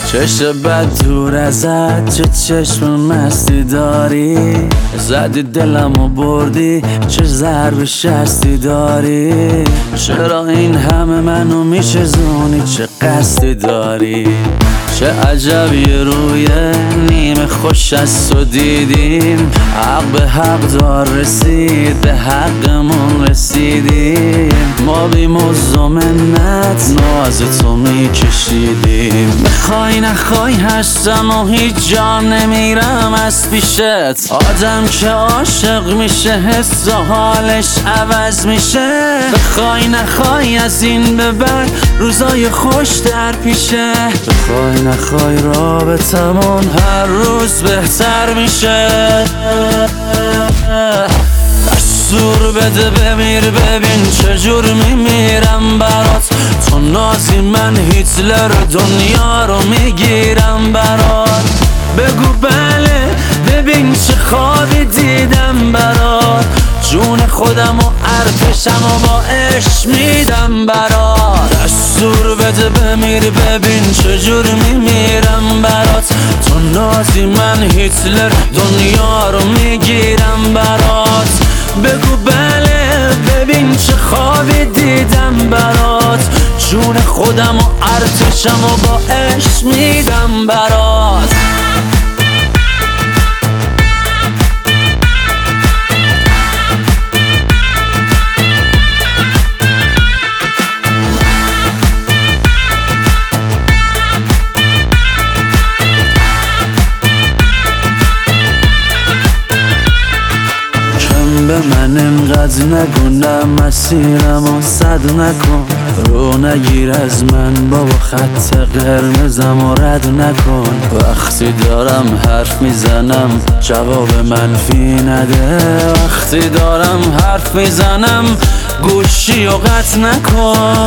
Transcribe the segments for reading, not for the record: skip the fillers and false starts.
چشم بد دور ازت، چه چشم مستی داری، زدی دلمو بردی، چه ضرب شستی داری. چرا این همه منو میشزونی، چه قصدی داری؟ چه عجب یه روی نیمه خوش از تو دیدیم، حق به حق دار رسید، به حقمون رسیدیم. ما بی مزد و منت ناز تو میکشیدیم. بخوای نخوای هستم و هیچ جا نمیرم از پیشت. آدم که عاشق میشه حس و حالش عوض میشه. بخوای نخوای از این به بعد روزای خوش در پیشه. بخوای نخوای رابطمون هر روز بهتر میشه. دستور بده بمیر، ببین چجور میمیرم برات. تو نازی من هیتلر دنیا رو میگیرم برات. بگو بله، ببین چه خوابی دیدم برات. جون خودم و ارتشم و با عشق میدم برات. دستور بده بمیر، ببین چجور میمیرم برات. تو نازی من هیتلر دنیا رو میگیرم برات. بگو بله، ببین چه خوابی دیدم برات. جون خودم و ارتشم و با عشق میدم برات. به من انقدر نگو، نه مسیرم و صد نکن. رو نگیر از من بابا، خط قرمزم و رد نکن. وقتی دارم حرف میزنم جواب منفی نده. وقتی دارم حرف میزنم گوشی و قطع نکن.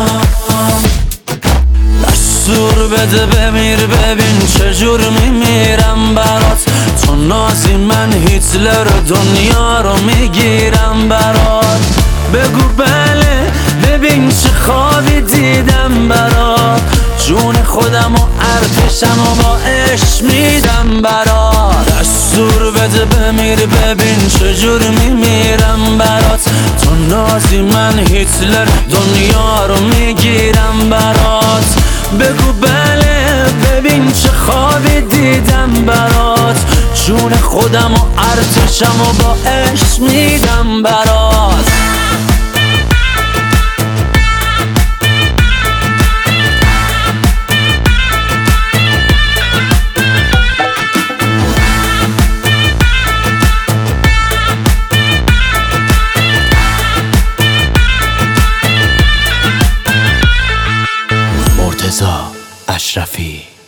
دستور بده بمیر، ببین چجور میمیرم برات. تو نازی من هیتلر دنیا رو میگیرم برات. بگو بله، ببین چه خوابی دیدم برات. جون خودم و ارتشم و با عشق میدم برات. دستور بده بمیر، ببین چجور میمیرم برات. تو نازی من هیتلر دنیا رو میگیرم برات. بگو بله، ببین چه خوابی دیدم برات. جون خودم و ارتشم و با عشق میدم برات. مرتضی اشرفی.